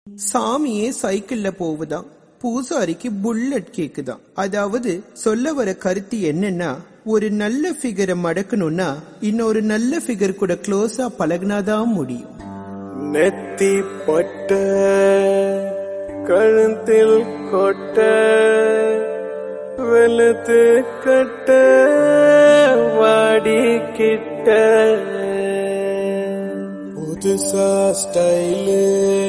சாமியே சைக்கிள்ல போகுதான், பூசாரிக்கு புல்லட் கேக்குதான். அதாவது சொல்ல வர கருத்து என்னன்னா, ஒரு நல்ல ஃபிகரை மடக்கணும்னா இன்னொரு நல்ல ஃபிகர் கூட க்ளோஸா பழகினாதான் முடியும். நெத்தி பட்ட கழுத்தில் கொட்ட வெளுத்து கட்ட வாடி கிட்ட புதுசா ஸ்டைலு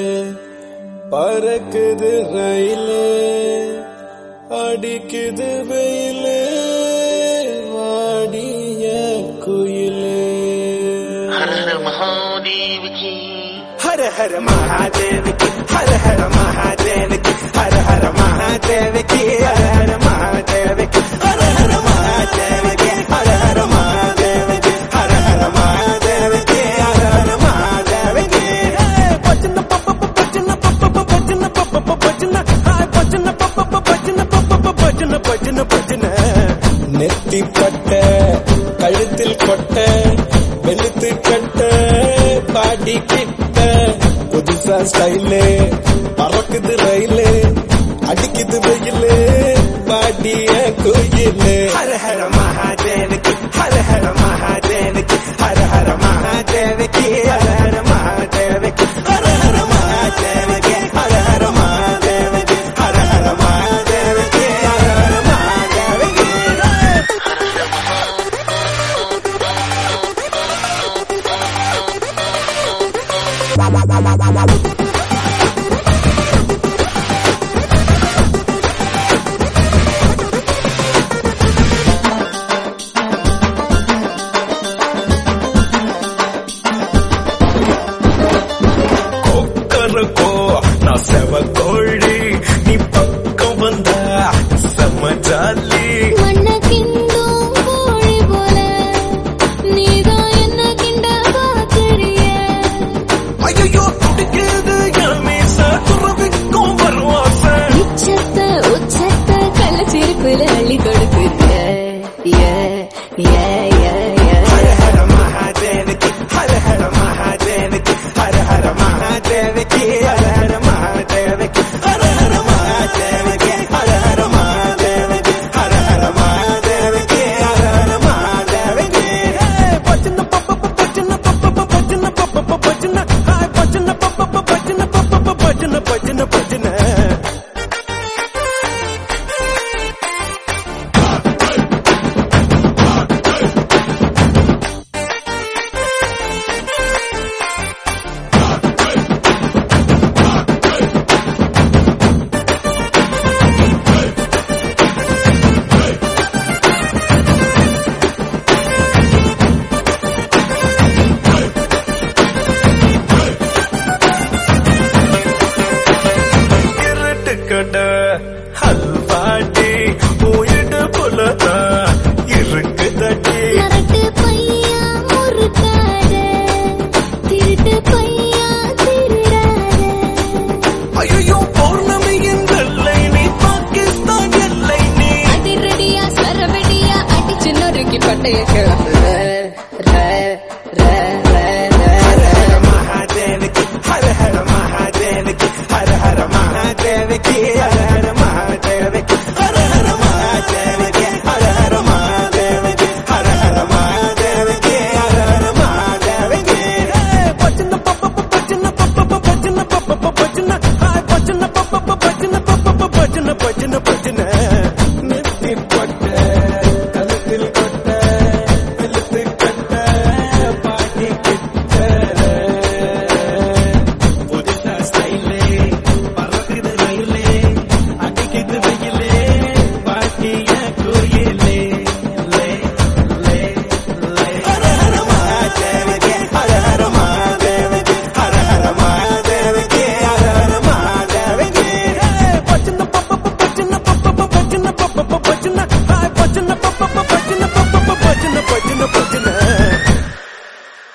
பறக்குது ரயிலு அடிக்குது வெயிலு வாடிய குயிலு. ஹர ஹர மகாதேவ் கி हर हर महादेव की हर हर महादेव की हर हर महादेव की हर हर महादेव की हर हर महादेव की हर हर महादेव की हर हर महादेव की हर हर महादेव की बचन पप बचन पप बचन पप बचन हाय बचन पप बचन पप बचन बचन बचन நெத்தி பட்ட கழுத்தில் கொட்ட வெளுத்து கட்ட பாடி கிட்ட புதுசா ஸ்டைலு பறக்குது ரயிலு அடிக்குது வெயிலு பாடிய கோயிலு. ஹர ஹர மகாதேவ் கி ஹர ஹர மகாதேவ் கி ஹர ஹர மகாதேவ் கி ஹர ஹர மகாதேவ் கி ஹர ஹர மகாதேவ் கி ஹர ஹர மகாதேவ் கி ஹர ஹர மகாதேவ் கி ஹர ஹர மகாதேவ் கி. நான் செவ கோழி நீ பக்கம் வந்தா செம்ம ஜாலி. ஐயோ துடிக்குது என் மீச துறவிக்கும் வருவாச உச்சத்த கள்ளச்சிருக்குல அள்ளி கொடுக்குது. हर हर महादेव की हर हर महादेव की हर हर महादेव की हर हर महादेव की हर हर महादेव की हर हर महादेव की हर हर महादेव की हर हर महादेव की बचन पप बचन पप बचन पप बचन हाय बचन पप बचन पप बचन बचन बचन ஹல்வாடி போயிட்டு போலதா இருக்கு தட்டி பையா முறுக்காத திருட்டு பையா திருடாத. ஐயோ பௌர்ணமியின் வெள்ளை நீ பாகிஸ்தான் எல்லை நீ அதிரடியா சரவெடியா அடிச்சு நொறுக்கி பட்டைய கிளம்பு. हर हर महादेव की हर हर महादेव की हर हर महादेव